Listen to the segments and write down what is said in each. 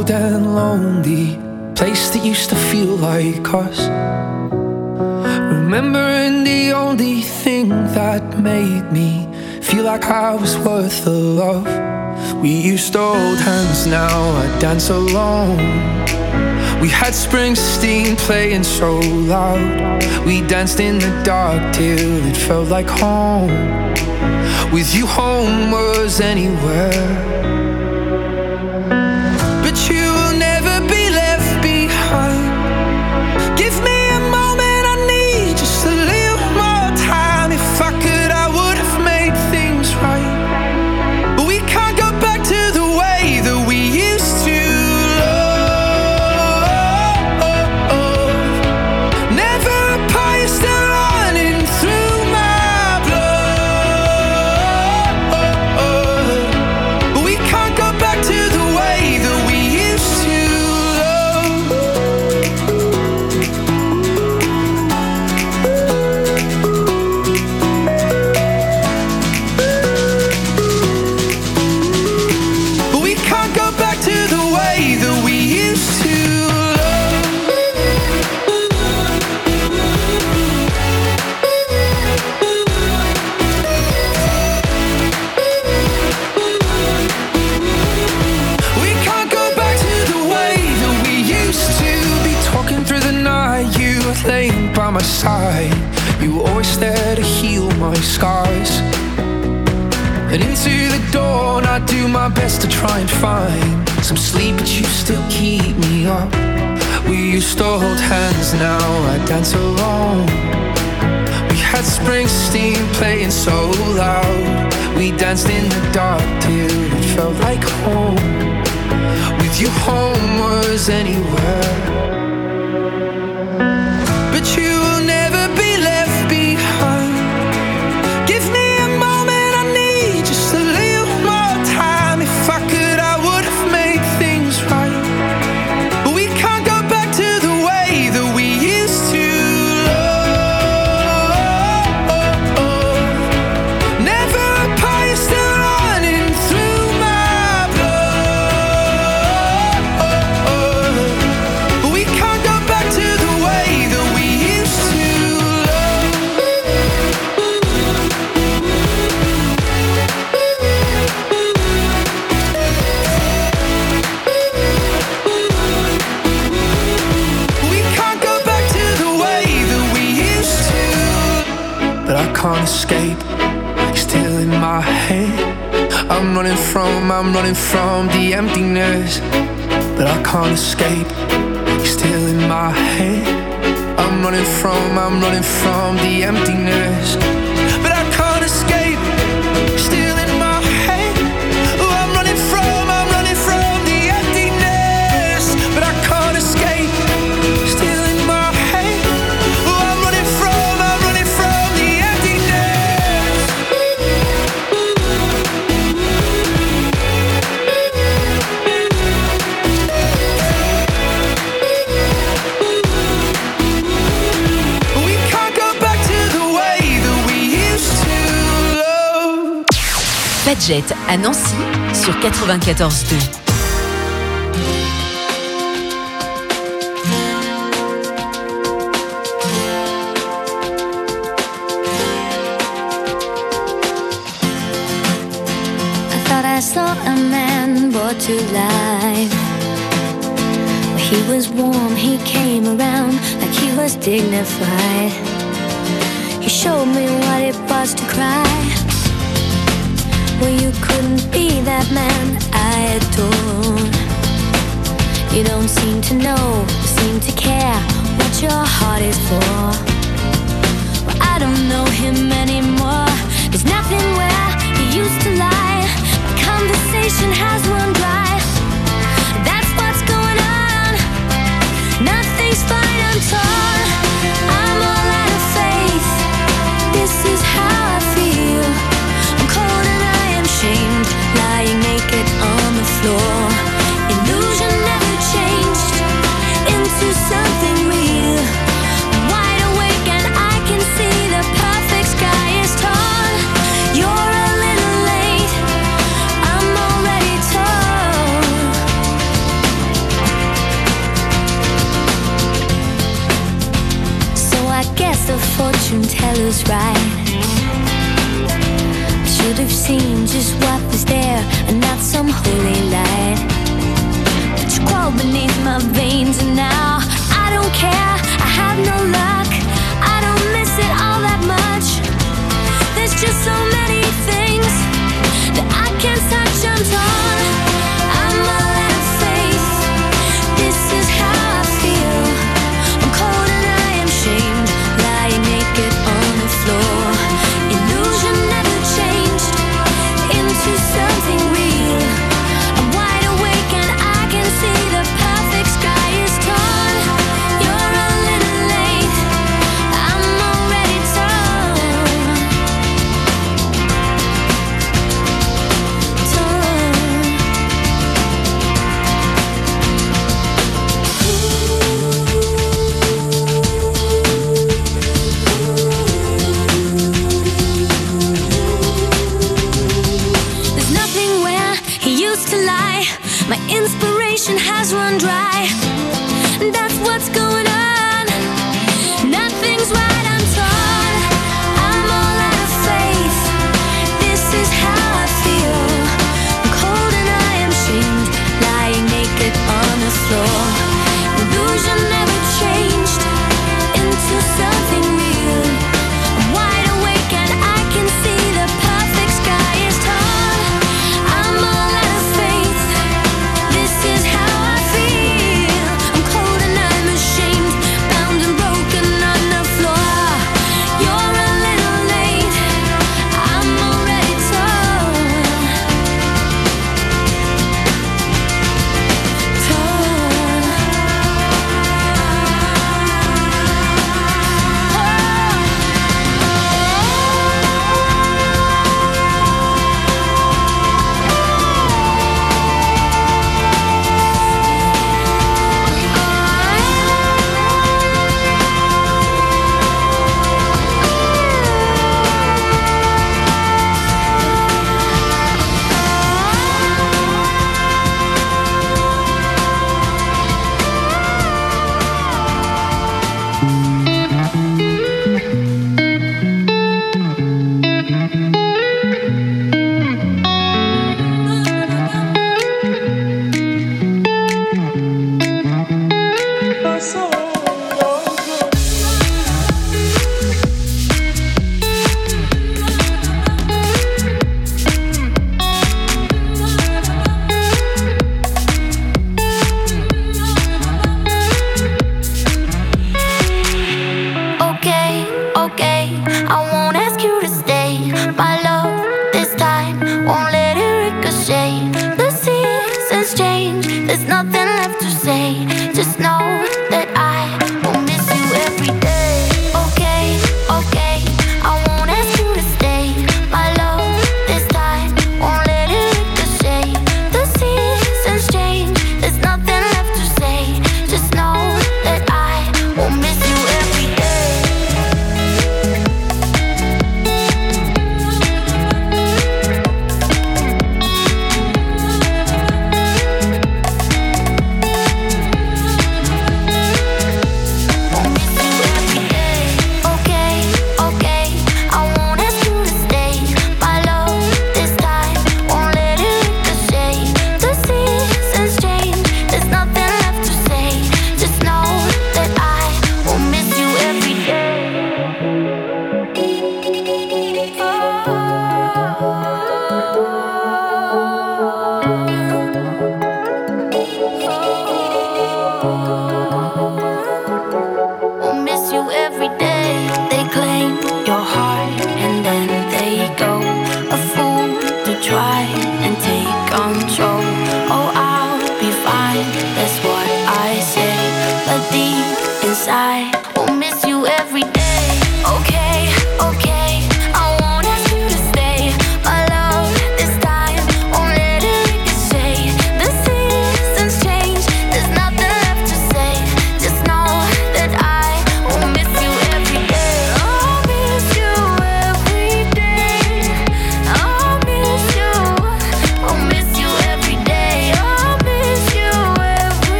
cold and lonely place that used to feel like us. Remembering the only thing that made me feel like I was worth the love. We used to hold hands, now I dance alone. We had Springsteen playing so loud. We danced in the dark till it felt like home. With you home was anywhere. But you will never be left behind. Give me a moment, I need just a little more time. If I could, I would have made things right. But we can't go back to the way that we used to love. Never apart, you're still running through my blood. But we can't go back to the way that we used to love. But we can't go back to the way that we used to love. We can't go back to the way that we used to be. Talking through the night, you were laying by my side. You were always there to heal my scars. And into the dawn, I do my best to try and find some sleep, but you still keep me up. We used to hold hands, now I dance alone. We had Springsteen playing so loud. We danced in the dark till it felt like home. With you home was anywhere. But you will never be left behind. Give me a moment, I need just a little more time. If I could, I would have made things right. But we can't go back to the way that we used to love. Never apart, you're still running through my blood. But we can't go back to the way that we used to love. We can't go back to the way that we used to. But I can't escape, still in my head. I'm running from the emptiness. But I can't escape, still in my head. I'm running from the emptiness. But I can't escape, still in my head. Oh, I'm running from the emptiness. But I can't escape, still in my head. Oh, I'm running from the emptiness. We can't go back to the way that we used to love. Fadjet à Nancy sur 94.2. I thought I saw a man brought to life. He was warm, he came around like he was dignified. He showed me what it was to cry. Well, you couldn't be that man I adored. You don't seem to know, seem to care what your heart is for. Well, I don't know him anymore. There's nothing where he used to lie. My conversation has run dry. That's what's going on. Nothing's fine, I'm torn. I'm all out of faith. This is how I feel. I'm cold and I am shamed, lying naked on the floor. Illusion never changed into something real. Wide guess the fortune teller's right. I should have seen just what was there and not some holy light. But you crawl beneath my veins and now I don't care, I have no luck, I don't miss it all that much. There's just so many things that I can't touch, I'm torn, I'm all out of faith. This is how I feel, I'm cold and I am shamed, lying naked on the floor. Illusion never changed into something real. I'm wide awake and I can see the perfect sky is torn. You're a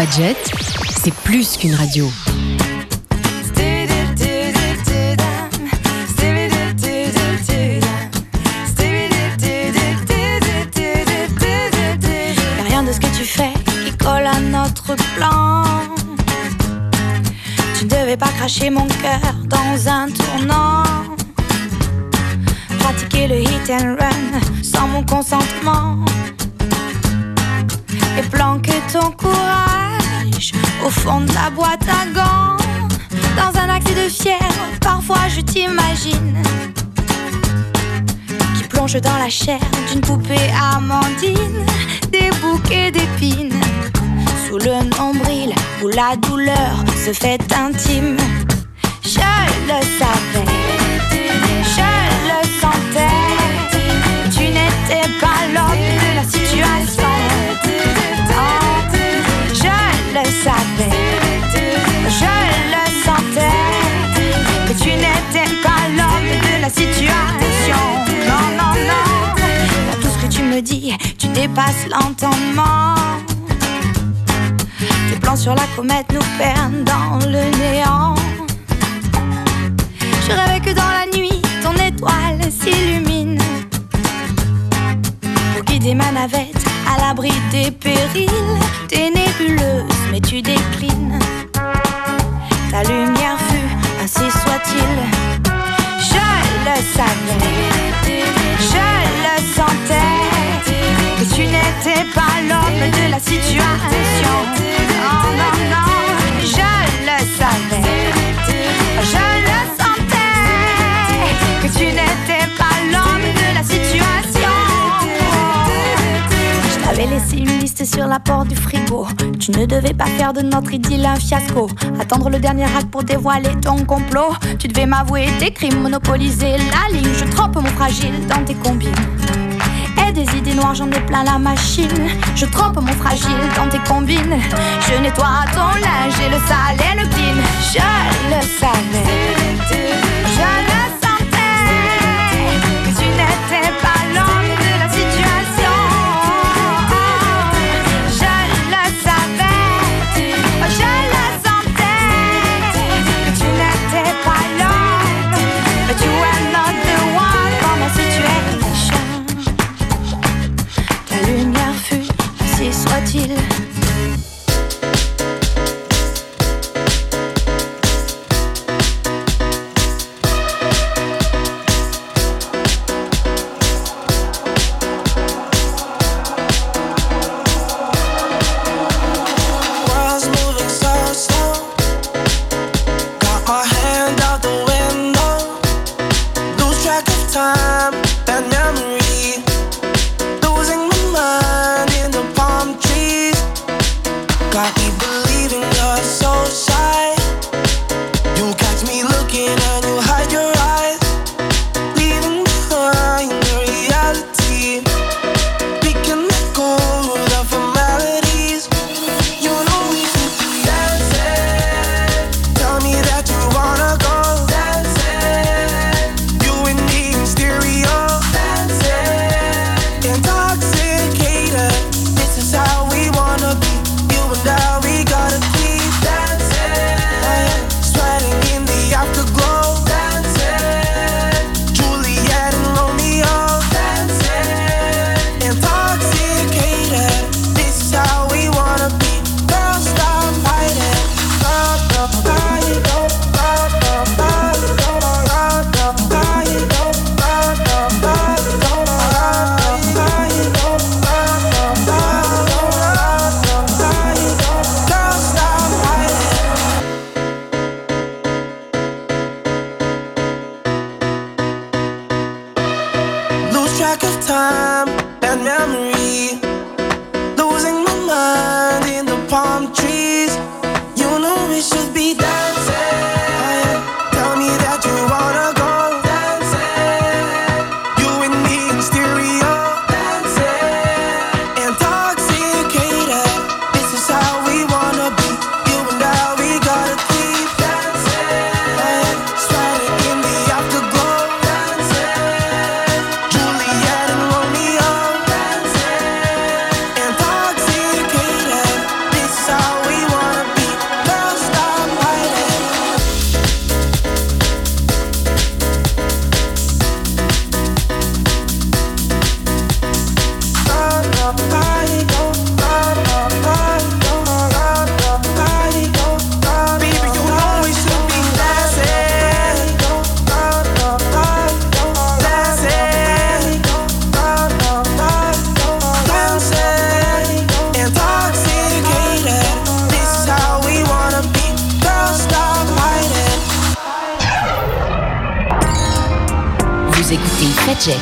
Fadjet, c'est plus qu'une radio. Y'a rien de ce que tu fais qui colle à notre plan. Tu ne devais pas cracher mon cœur dans un tournant. Pratiquer le hit and run sans mon consentement. Et planquer ton courage au fond de la boîte à gants. Dans un accès de fièvre, parfois je t'imagine qui plonge dans la chair d'une poupée amandine. Des bouquets d'épines sous le nombril où la douleur se fait intime. Je le savais, je le sentais. Tu n'étais pas l'homme de la situation. Je le savais, je le sentais, que tu n'étais pas l'homme de la situation. Non, non, non, dans tout ce que tu me dis, tu dépasses l'entendement. Tes plans sur la comète nous perdent dans le néant. Je rêvais que dans la nuit, ton étoile s'illumine pour guider ma navette à l'abri des périls. T'es nébuleuse, mais tu déclines. Ta lumière fut, ainsi soit-il. Je le savais, je le sentais, que tu n'étais pas l'homme de la situation. Non, non, non, je le savais, je le sentais, que tu n'étais pas l'homme de la situation. Je t'avais laissé une liste sur la porte du frigo. Tu ne devais pas faire de notre idylle un fiasco. Attendre le dernier acte pour dévoiler ton complot. Tu devais m'avouer tes crimes, monopoliser la ligne. Je trempe mon fragile dans tes combines. Et des idées noires, j'en ai plein la machine. Je trempe mon fragile dans tes combines. Je nettoie ton linge et le sale et le clean. Je le savais, je le sentais, que tu n'étais pas l'homme de la situation. Je le savais, je le sentais, que tu n'étais pas l'homme, but you were not the one for my situation. Ta lumière fut, ainsi soit-il. Time and memory, losing my mind in the palm trees. Fadjet.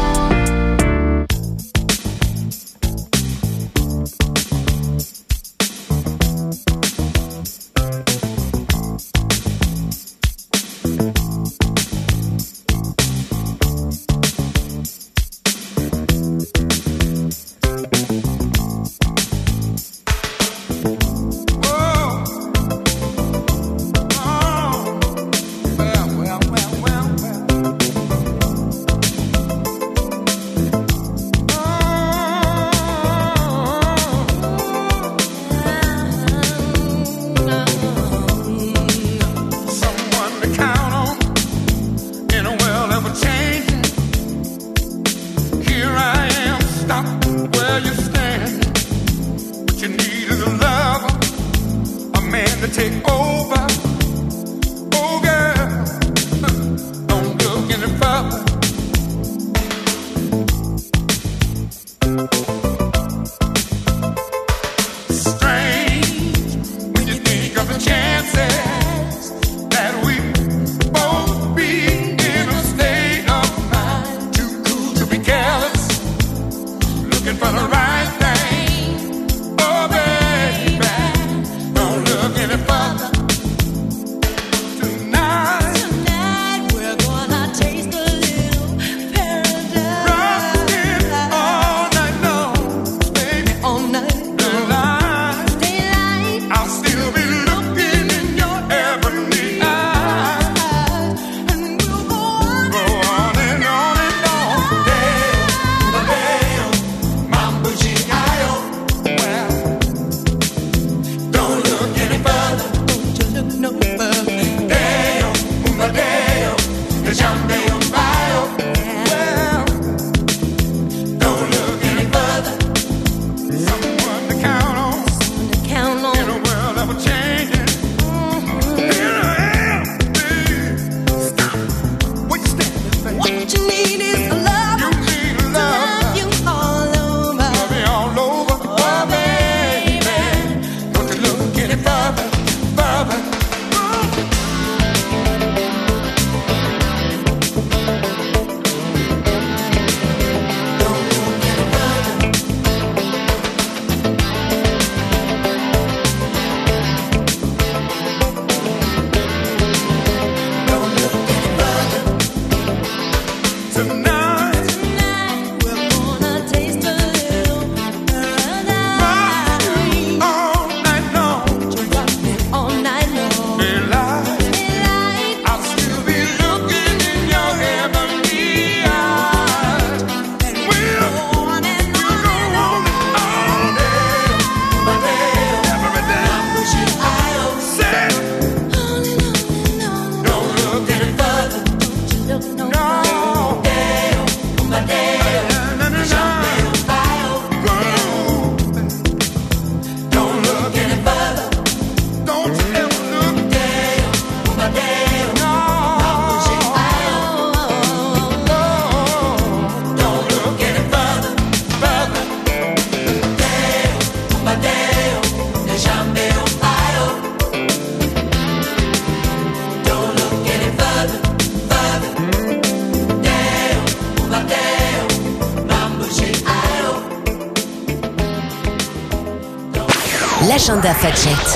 L'agenda Fadjet.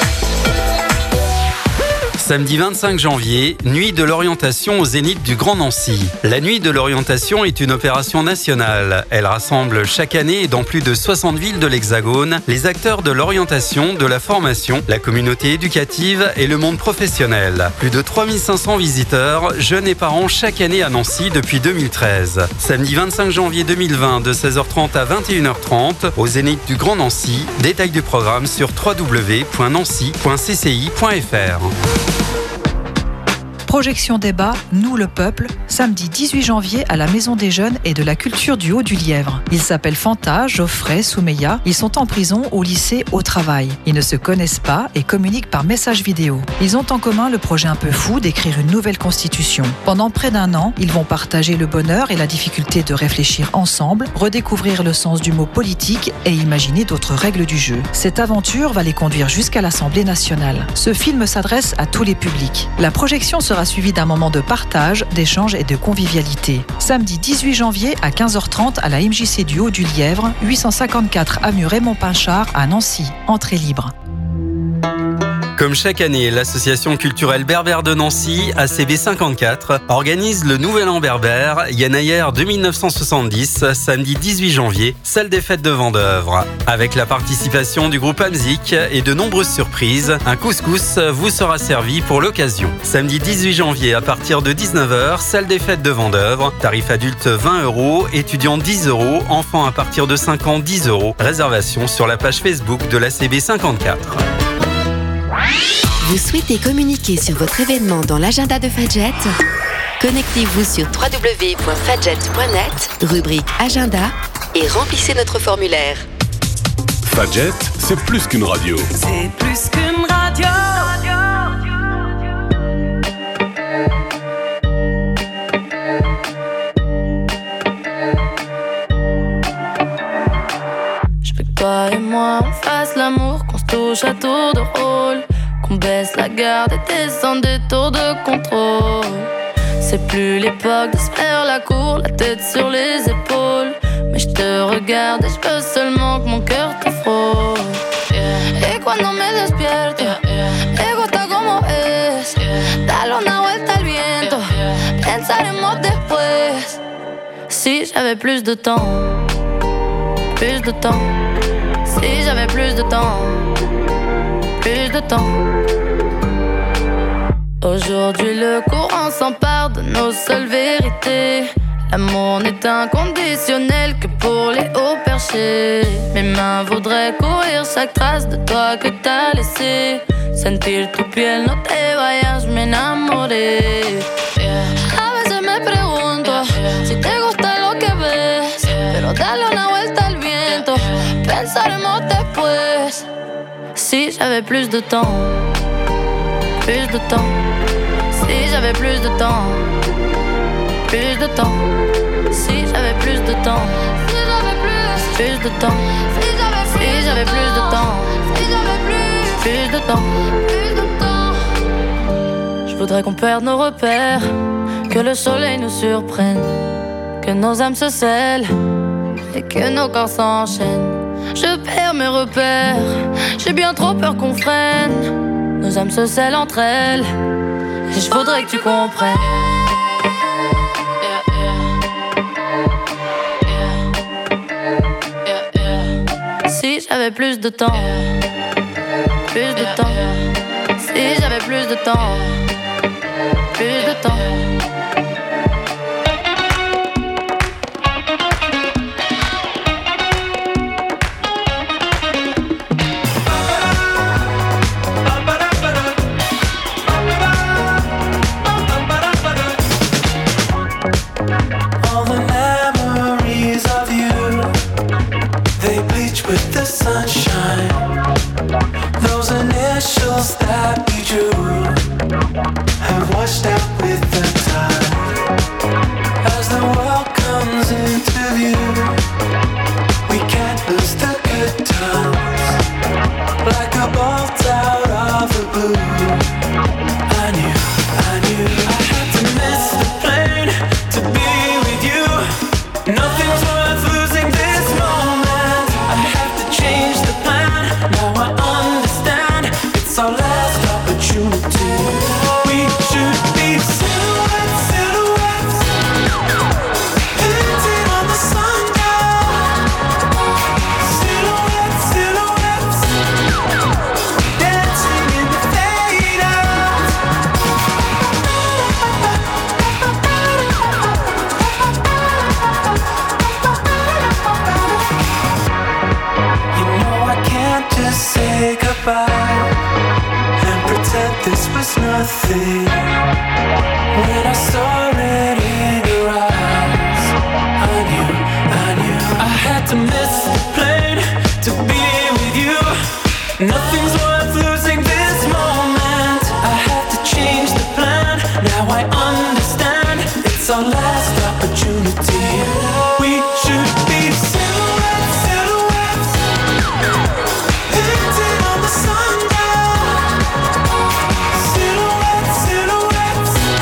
Samedi 25 janvier, nuit de l'orientation au Zénith du Grand Nancy. La nuit de l'orientation est une opération nationale. Elle rassemble chaque année dans plus de 60 villes de l'Hexagone les acteurs de l'orientation, de la formation, la communauté éducative et le monde professionnel. Plus de 3500 visiteurs, jeunes et parents chaque année à Nancy depuis 2013. Samedi 25 janvier 2020 de 16h30 à 21h30 au Zénith du Grand Nancy. Détails du programme sur www.nancy.cci.fr. Projection débat Nous le peuple, samedi 18 janvier à la Maison des Jeunes et de la Culture du Haut-du-Lièvre. Ils s'appellent Fanta, Geoffrey, Soumeya. Ils sont en prison, au lycée, au travail. Ils ne se connaissent pas et communiquent par message vidéo. Ils ont en commun le projet un peu fou d'écrire une nouvelle constitution. Pendant près d'1 an, ils vont partager le bonheur et la difficulté de réfléchir ensemble, redécouvrir le sens du mot politique et imaginer d'autres règles du jeu. Cette aventure va les conduire jusqu'à l'Assemblée nationale. Ce film s'adresse à tous les publics. La projection sera sera suivi d'un moment de partage, d'échange et de convivialité. Samedi 18 janvier à 15h30 à la MJC du Haut-du-Lièvre, 854 avenue Raymond Pinchard à Nancy. Entrée libre. Comme chaque année, l'association culturelle berbère de Nancy, ACB 54, organise le Nouvel An berbère Yanayer de 1970, samedi 18 janvier, salle des fêtes de Vendeuvre. Avec la participation du groupe Amzik et de nombreuses surprises, un couscous vous sera servi pour l'occasion. Samedi 18 janvier à partir de 19h, salle des fêtes de Vendeuvre, tarif adulte 20 €, étudiant 10 €, enfants à partir de 5 ans 10 €. Réservation sur la page Facebook de l'ACB 54. Vous souhaitez communiquer sur votre événement dans l'agenda de Fadjet? Connectez-vous sur www.fadjet.net, rubrique agenda, et remplissez notre formulaire. Fadjet, c'est plus qu'une radio. C'est plus qu'une radio. Je veux que toi et moi on fasse l'amour, qu'on se touche à tour de rôle, qu'on baisse la garde et descende des tours de contrôle. C'est plus l'époque de se faire la cour, la tête sur les épaules. Mais je te regarde et je veux seulement que mon cœur te frôle. Y cuando me despierto, me gusta como es. Dale una vuelta al viento, pensaremos después. Si j'avais plus de temps, plus de temps. Si j'avais plus de temps, plus de temps. Aujourd'hui le courant s'empare de nos seules vérités. L'amour n'est inconditionnel que pour les hauts perchés. Mes mains voudraient courir chaque trace de toi que t'as laissé. Sentir tu piel, no te vayas, me enamoré. A veces me pregunto si te gusta lo que ves, pero dale una vuelta al viento, pensaremos después. Si j'avais plus de temps, plus de temps. Si j'avais plus de temps, plus de temps. Si j'avais plus de temps, plus de temps. Si j'avais plus de temps, plus de temps. Je voudrais qu'on perde nos repères, que le soleil nous surprenne, que nos âmes se scellent et que nos corps s'enchaînent. Je perds mes repères, j'ai bien trop peur qu'on freine. Nos âmes se scellent entre elles, et je voudrais que tu comprennes. Si j'avais plus de temps, plus de temps. Si j'avais plus de temps, plus de temps. Sunshine, those initials that we drew have washed out with the time. As the world comes into view, we can't lose the good times. Like a bolt out of the blue, I knew I had to miss the plane to be with you. Nothing's worth losing this moment. I have to change the plan. Now I understand. It's our last opportunity. We should be silhouettes, silhouettes, painted on the sundown. Silhouettes, silhouettes, dancing in the fade out. You know I can't just say goodbye and pretend this was nothing. When I saw it in your eyes, I knew I had to miss the plane to be with you. Nothing's worth losing this moment. I had to change the plan. Now I understand. It's our last opportunity. We should be silhouettes, silhouettes, painted on the sundown. Silhouettes, silhouettes,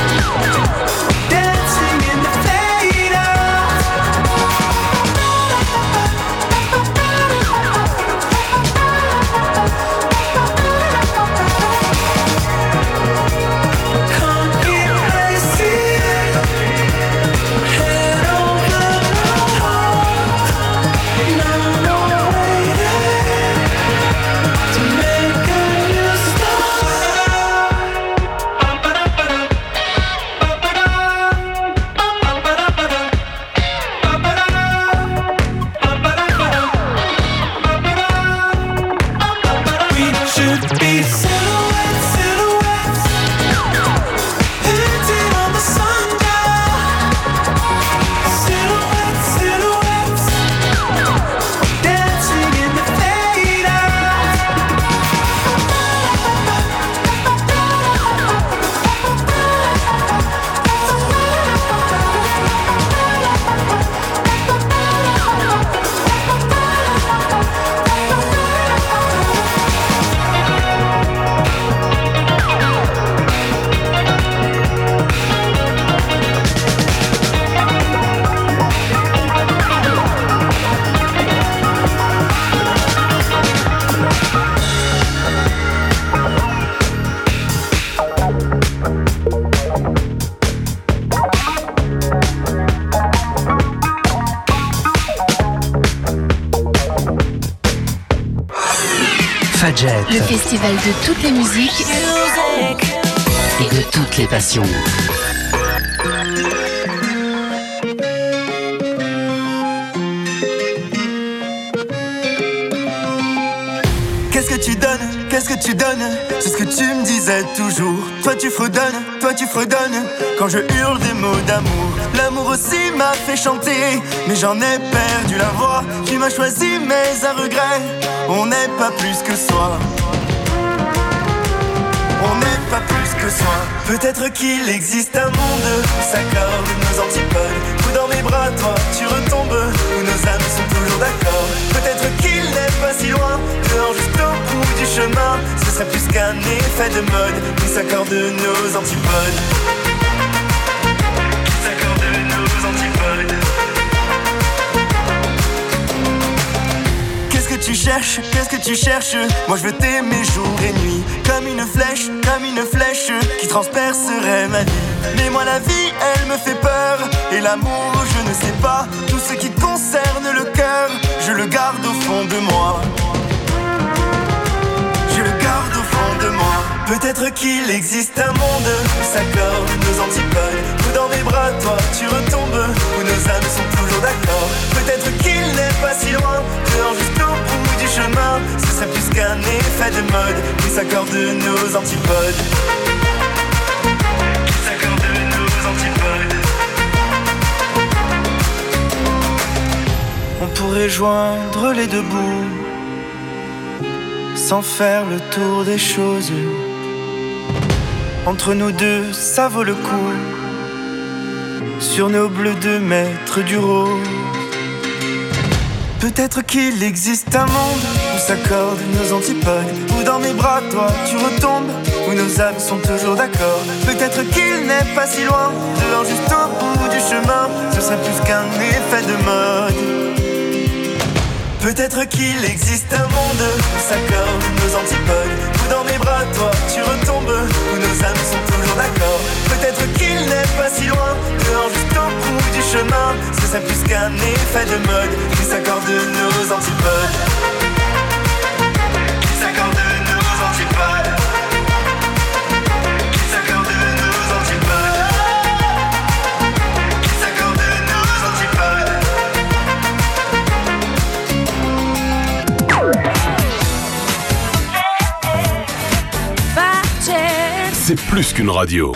Fadjet. Le festival de toutes les musiques et de toutes les passions. Qu'est-ce que tu donnes? Qu'est-ce que tu donnes? C'est ce que tu me disais toujours. Toi tu fredonnes, toi tu fredonnes. Quand je hurle des mots d'amour, l'amour aussi m'a fait chanter. Mais j'en ai perdu la voix. Tu m'as choisi mais à regret. On n'est pas plus que soi. On n'est pas plus que soi. Peut-être qu'il existe un monde où s'accordent nos antipodes. Où dans mes bras toi tu retombes, où nos âmes sont toujours d'accord. Peut-être qu'il n'est pas si loin, dehors juste au bout du chemin. Ce serait plus qu'un effet de mode, où s'accordent nos antipodes. Où s'accordent nos antipodes. Qu'est-ce que tu cherches? Qu'est-ce que tu cherches? Moi je veux t'aimer jour et nuit. Comme une flèche qui transpercerait ma vie. Mais moi la vie elle me fait peur. Et l'amour je ne sais pas. Tout ce qui concerne le cœur, je le garde au fond de moi. Je le garde au fond de moi. Peut-être qu'il existe un monde où s'accordent nos antipodes. Où dans mes bras toi tu retombes, où nos âmes sont toujours d'accord. Peut-être qu'il n'est pas si loin, dehors juste au bout du chemin. Ce serait plus qu'un effet de mode, où s'accordent nos antipodes. Où s'accordent nos antipodes. On pourrait joindre les deux bouts sans faire le tour des choses. Entre nous deux, ça vaut le coup. Sur nos bleus 2 mètres du rose. Peut-être qu'il existe un monde où s'accordent nos antipodes. Où dans mes bras, toi, tu retombes. Où nos âmes sont toujours d'accord. Peut-être qu'il n'est pas si loin, dehors juste au bout du chemin. Ce serait plus qu'un effet de mode. Peut-être qu'il existe un monde où s'accordent nos antipodes. Où dans mes bras, toi, tu retombes. Où nos âmes sont toujours d'accord. Peut-être qu'il n'est pas si loin, dehors juste au bout du chemin. Ce serait plus qu'un effet de mode. Où s'accordent nos antipodes. Où s'accordent nos antipodes. Où s'accordent nos antipodes. Où s'accordent nos antipodes. C'est plus qu'une radio.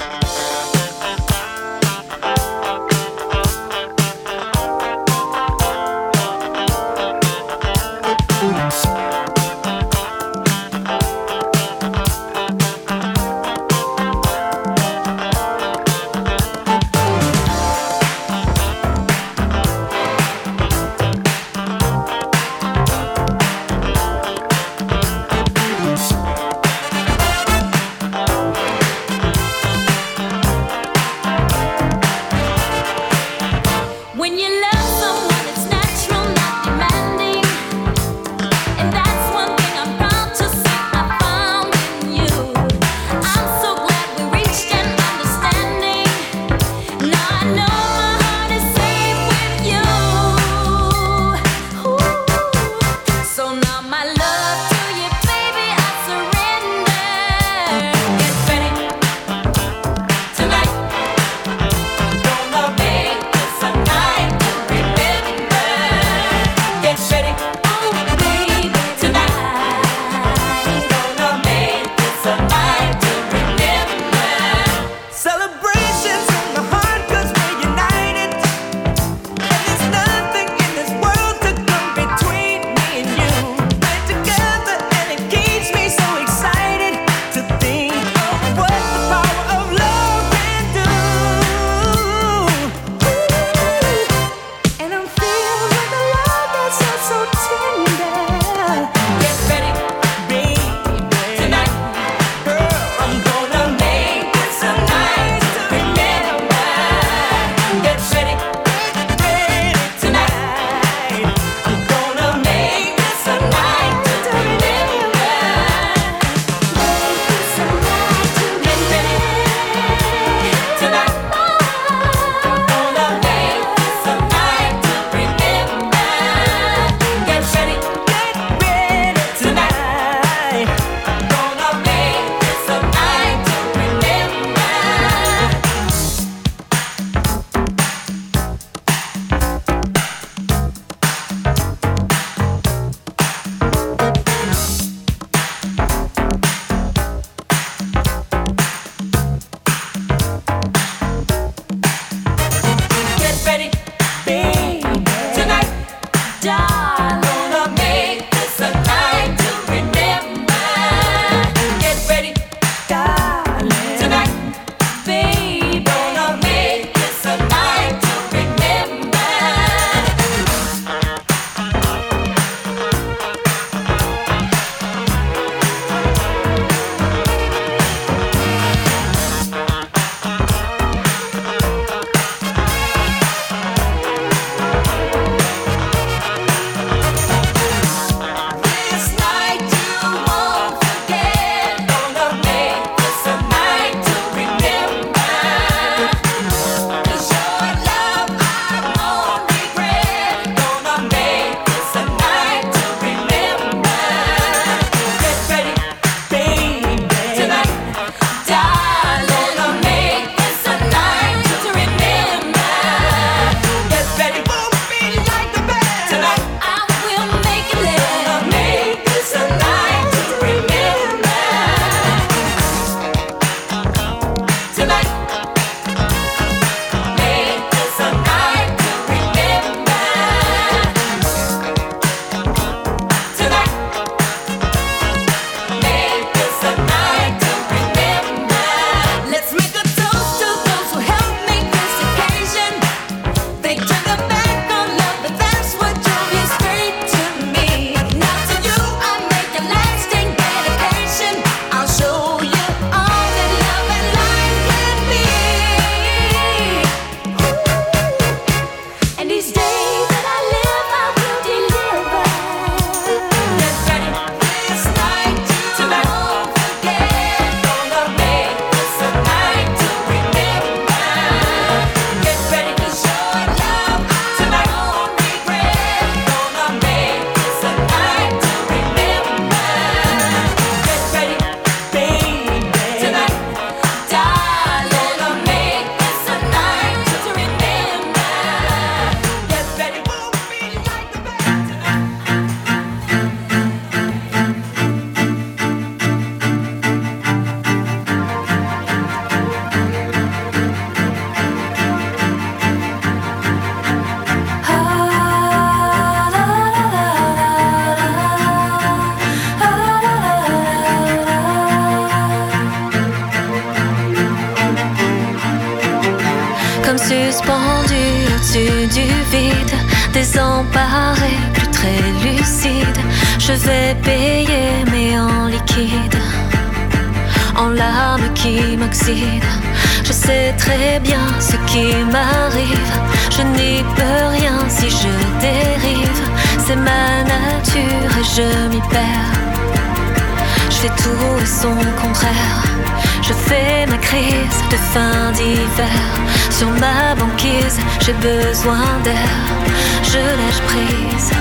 Suspendu au-dessus du vide, désemparé, plus très lucide. Je vais payer mais en liquide, en larmes qui m'oxydent. Je sais très bien ce qui m'arrive, je n'y peux rien si je dérive. C'est ma nature et je m'y perds. Je fais tout et son contraire. Je fais ma crise de fin d'hiver. Sur ma banquise, j'ai besoin d'air. Je lâche prise,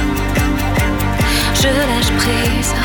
je lâche prise.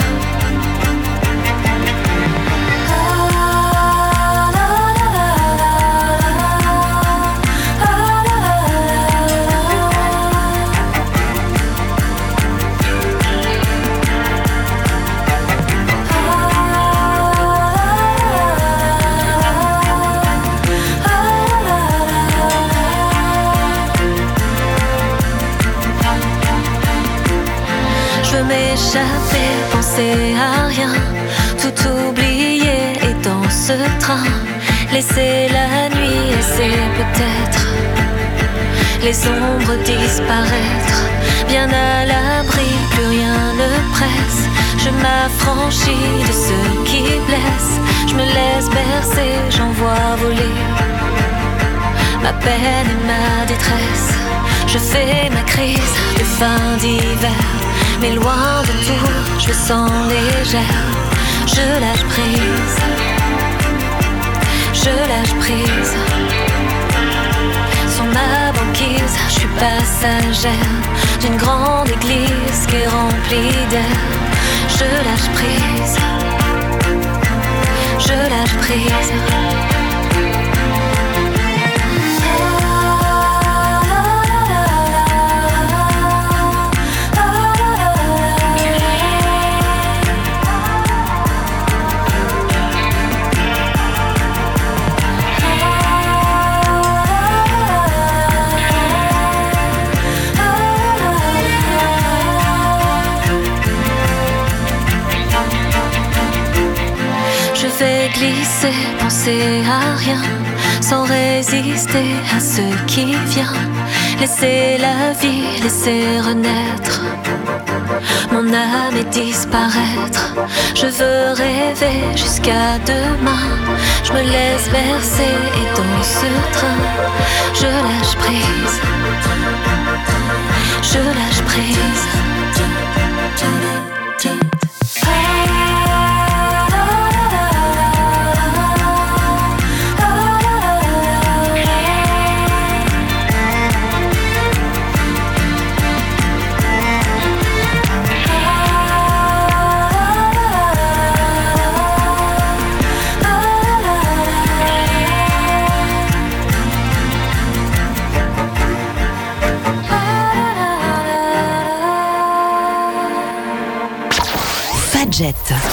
M'échapper, penser à rien, tout oublier et dans ce train, laisser la nuit, laisser peut-être les ombres disparaître. Bien à l'abri, plus rien ne presse. Je m'affranchis de ce qui blesse. Je me laisse bercer, j'envoie voler ma peine et ma détresse. Je fais ma crise de fin d'hiver. Mais loin de tout, je me sens légère. Je lâche prise, je lâche prise. Sur ma banquise, je suis passagère d'une grande église qui est remplie d'air. Je lâche prise, je lâche prise. Glisser, penser à rien, sans résister à ce qui vient. Laisser la vie, laisser renaître mon âme et disparaître. Je veux rêver jusqu'à demain. Je me laisse bercer et dans ce train, je lâche prise, je lâche prise. Fadjet.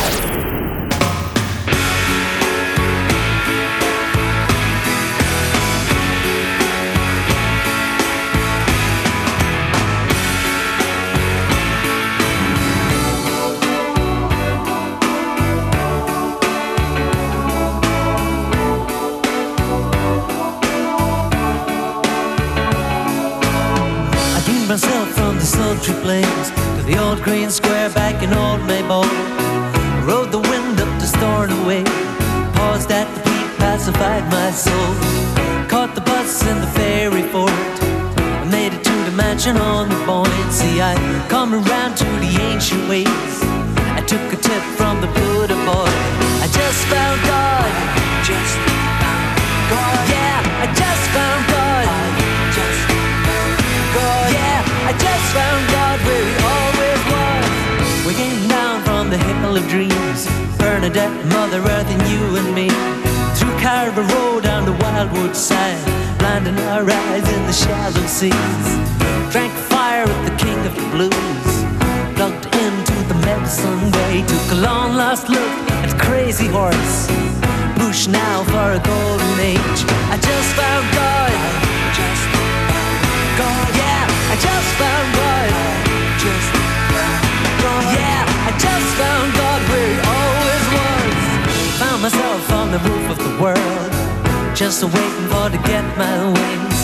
Myself from the sultry plains to the old green square back in old Maybole. Rode the wind up to Stornoway, paused at the peak, pacified my soul. Caught the bus in the ferry port, I made it to the mansion on the Buoyancy. I come around to the ancient ways, I took a tip from the Buddha boy. I just found God, just found God. Yeah, I just found God, just found God. Yeah, I just found God where He always was. We came down from the hill of dreams, Bernadette, Mother Earth and you and me. Through Carver Road down the Wildwood side, blinding our eyes in the shallow seas. Drank fire with the king of the blues, plugged into the medicine bay. Took a long lost look at Crazy Horse, push now for a golden age. I just found God, just found God. Yeah, I just found God, just found God. Yeah, I just found God where He always was. Found myself on the roof of the world, just waiting for to get my wings.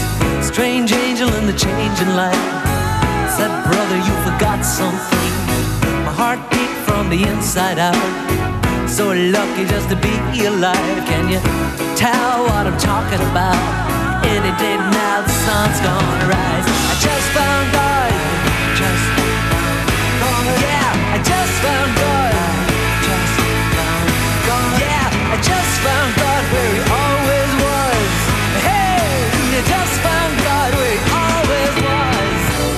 strange angel in the changing light said, brother, you forgot something. My heart beat from the inside out. So lucky just to be alive. Can you tell what I'm talking about? Any day now the sun's gonna rise. I just found God. Just found God. Yeah, I just found God. Just found God. Yeah, I just found God where He always was. Hey, you just found God where He always was.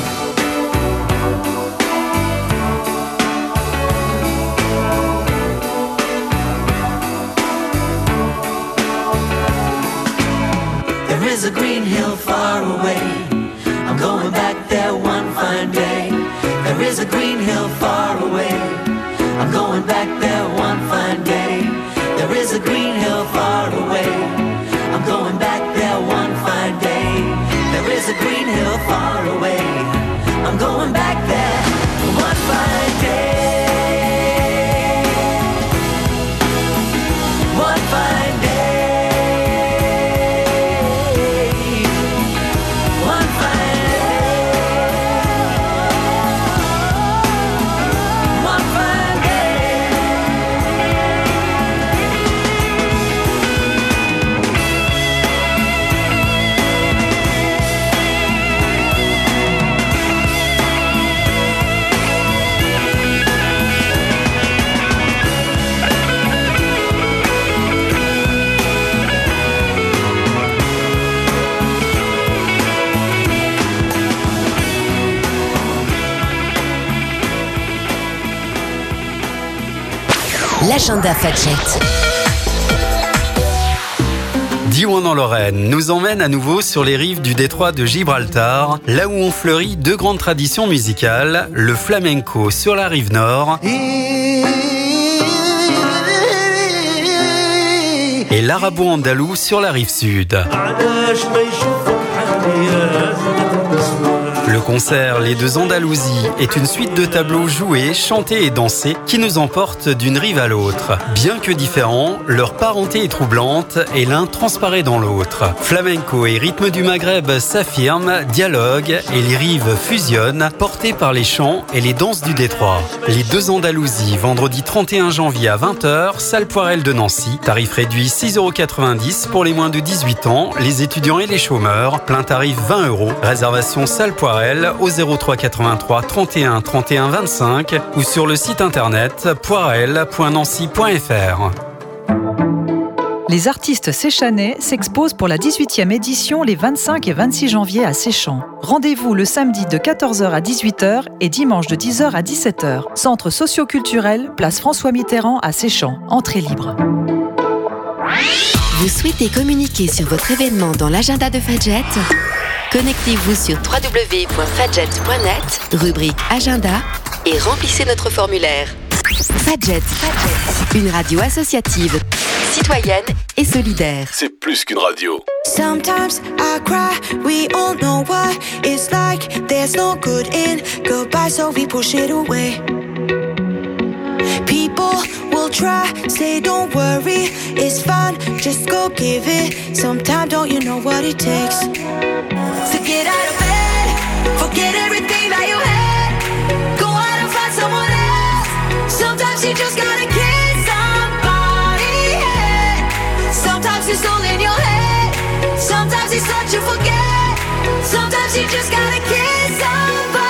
There is a green hill far away. I'm going back there one fine day. There is a green hill far away. I'm going back there one fine day. There is a green hill far away. I'm going back there one fine day. There is a green hill far away. I'm going back there one fine day. One fine day. L'agenda Fadjet. Diwan en Lorraine nous emmène à nouveau sur les rives du détroit de Gibraltar, là où ont fleuri deux grandes traditions musicales, le flamenco sur la rive nord et l'arabo-andalou sur la rive sud. Le concert Les Deux Andalousies est une suite de tableaux joués, chantés et dansés qui nous emportent d'une rive à l'autre. Bien que différents, leur parenté est troublante et l'un transparaît dans l'autre. Flamenco et rythme du Maghreb s'affirment, dialoguent et les rives fusionnent, portées par les chants et les danses du détroit. Les Deux Andalousies, vendredi 31 janvier à 20h, salle Poirel de Nancy. Tarif réduit 6,90 € pour les moins de 18 ans, les étudiants et les chômeurs. Plein tarif 20 €. Réservation salle Poirel au 03 83 31 31 25 ou sur le site internet poirel.nancy.fr. Les artistes séchanais s'exposent pour la 18e édition les 25 et 26 janvier à Séchan. Rendez-vous le samedi de 14h à 18h et dimanche de 10h à 17h. Centre socio-culturel, place François Mitterrand à Séchan. Entrée libre. Vous souhaitez communiquer sur votre événement dans l'agenda de Fadjet ? Connectez-vous sur www.fadjet.net, rubrique agenda et remplissez notre formulaire. Fadjet, une radio associative, citoyenne et solidaire. C'est plus qu'une radio. Sometimes I cry, we all know what it's like. There's no good in goodbye, so we push it away. People will try, say don't worry, it's fine, just go give it. Sometimes don't you know what it takes to get out of bed, forget everything that you had, go out and find someone else. Sometimes you just gotta kiss somebody, yeah. Sometimes it's all in your head, sometimes it's hard to forget, sometimes you just gotta kiss somebody.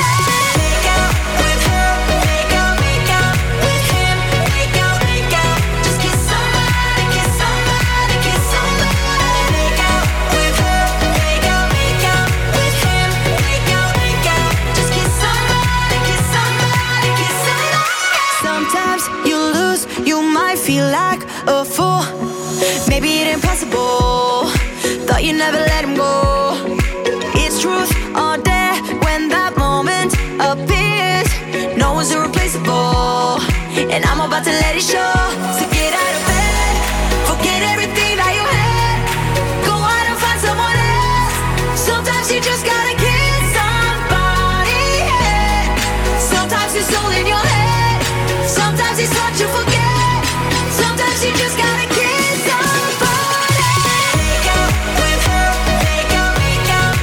Feel like a fool, maybe it impossible. Thought you never let him go. It's truth or dare when that moment appears. No one's irreplaceable, and I'm about to let it show. So get out of bed, forget everything that you had, go out and find someone else. Sometimes you just gotta kiss somebody, yeah. Sometimes it's all in your head, sometimes it's hard to forget. Sometimes you just gotta kiss somebody. Make out with her, make out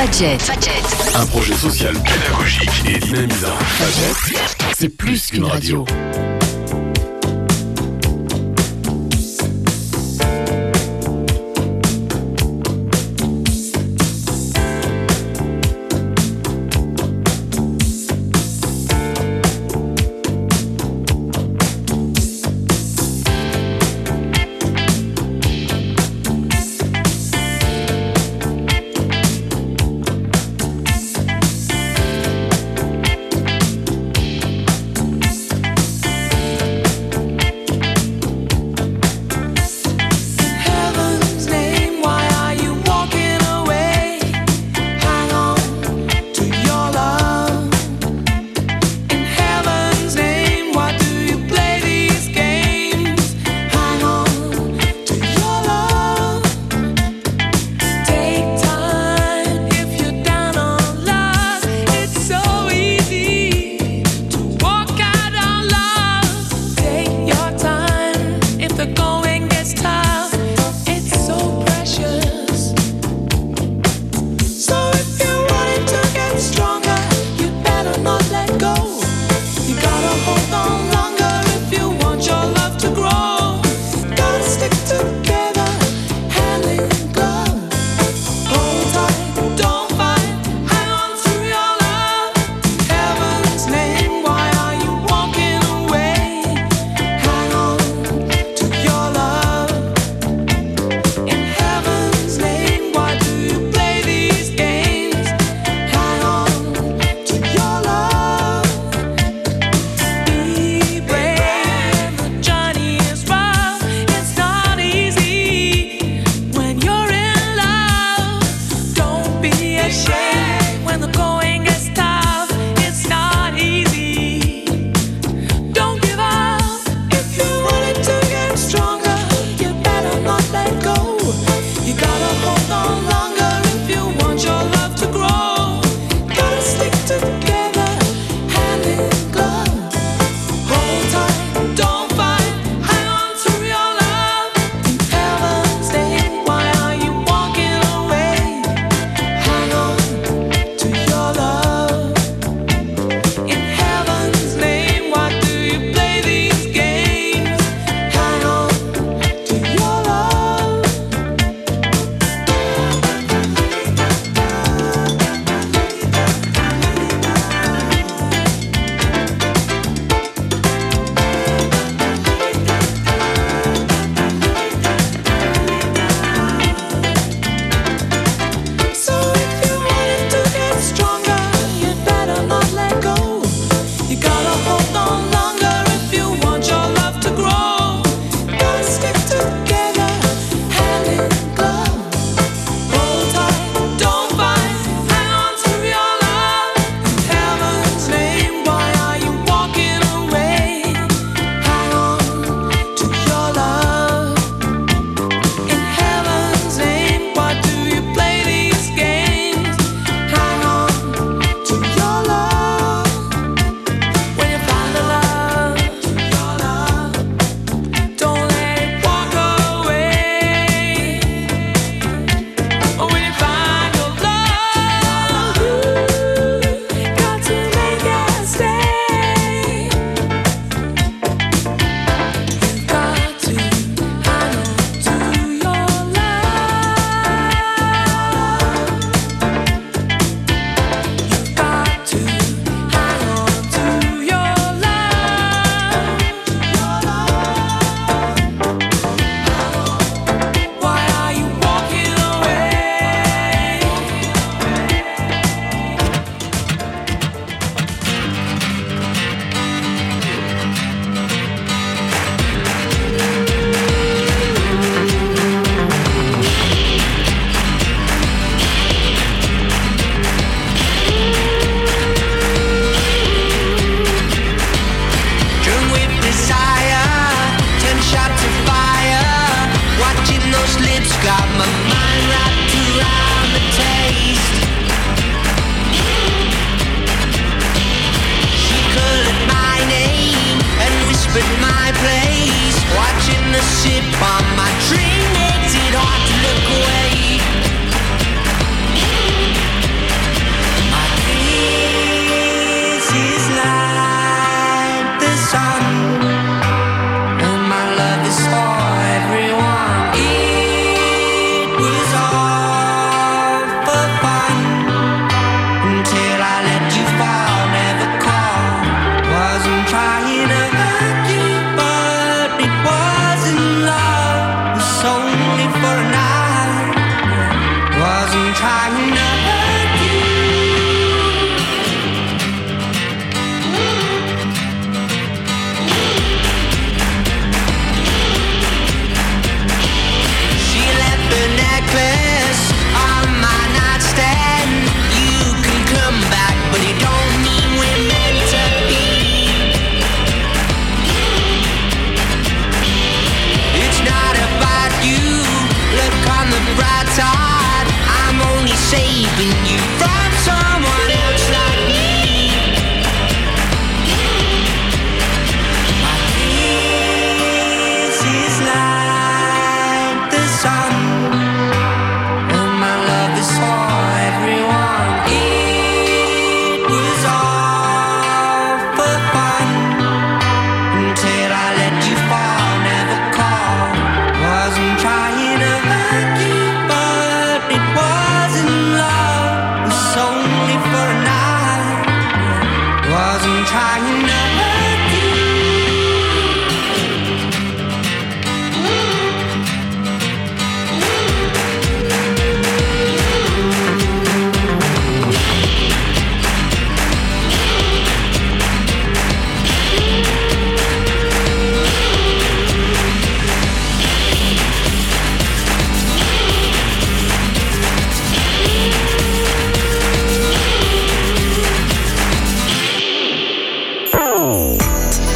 Fadjet. Un projet social, pédagogique et dynamisant. Fadjet, c'est plus qu'une radio.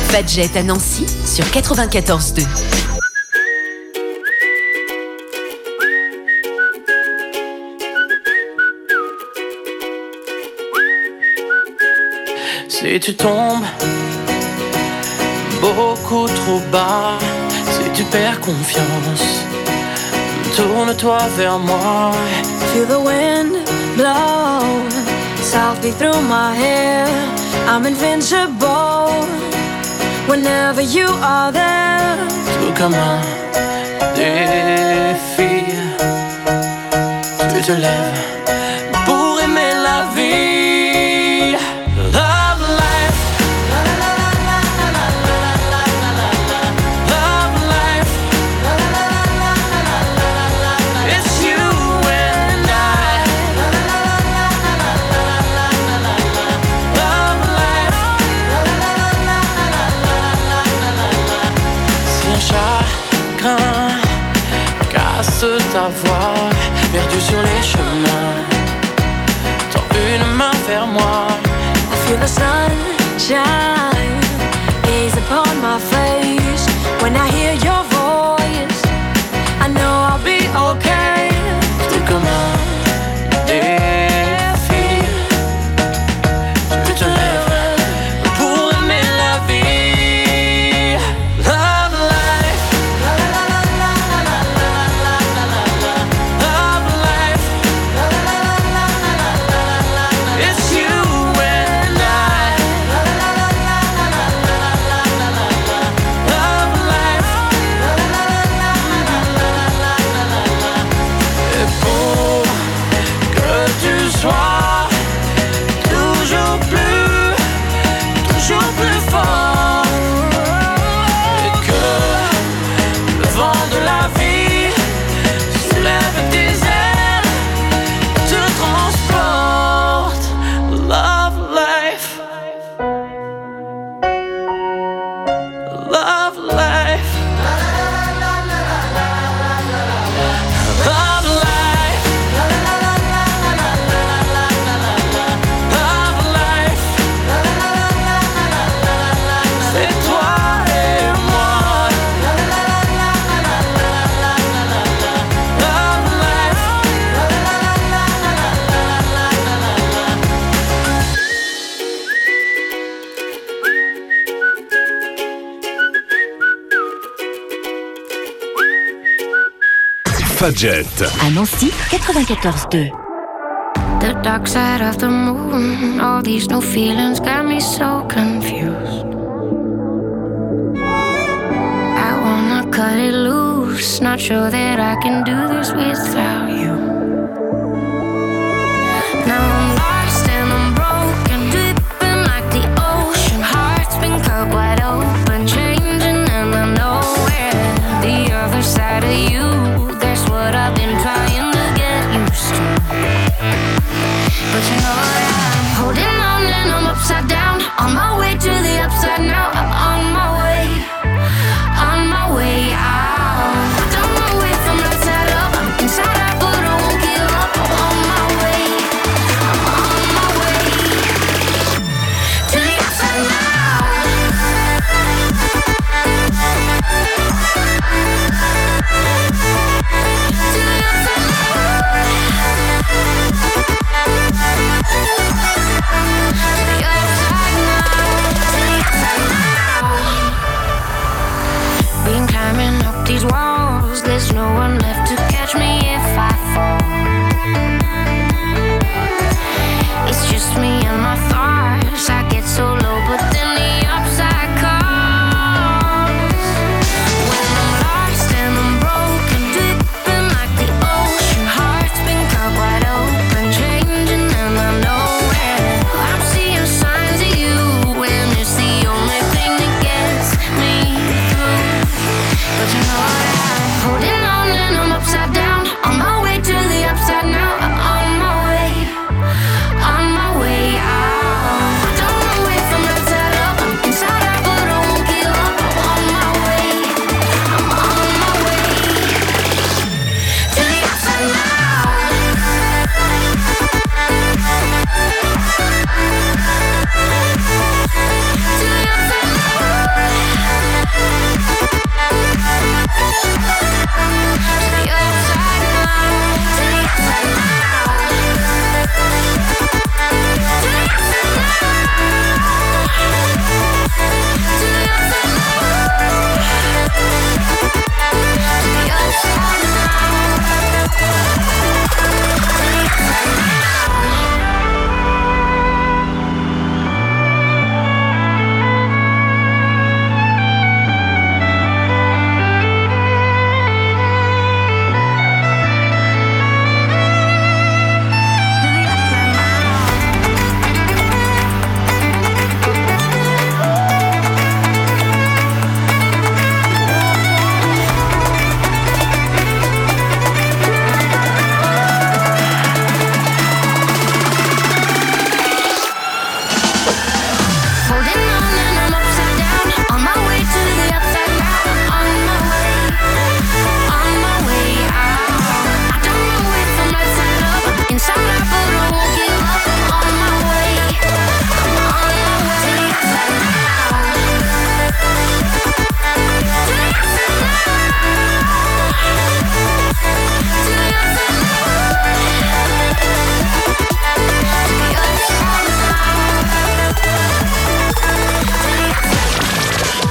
Fadjet à Nancy sur 94.2. Si tu tombes beaucoup trop bas, si tu perds confiance, tourne-toi vers moi. Feel the wind blow softly through my hair. I'm invincible whenever you are there. Tout comme un défi, tu te lèves pour aimer la vie. Love life, love life. It's you and I. Love life. Si un chagrin casse ta voix, perdu sur les chemins, tends une main vers moi. I feel the sunshine gaze upon my face. When I hear your voice, I know I'll be okay. Tout comme un défi, tu te lèves pour aimer la vie. Love life, love life. It's you and I. Love life. Et pour que tu sois toujours plus fort, et que le vent de la vie soulève tes ailes, te transporte. Love life, love life, love life, love life. C'est toi et moi. Love life. Fadjet. À Nancy, 94.2. The dark side of the moon. All these new feelings got me so confused. I wanna cut it loose. Not sure that I can do this without you.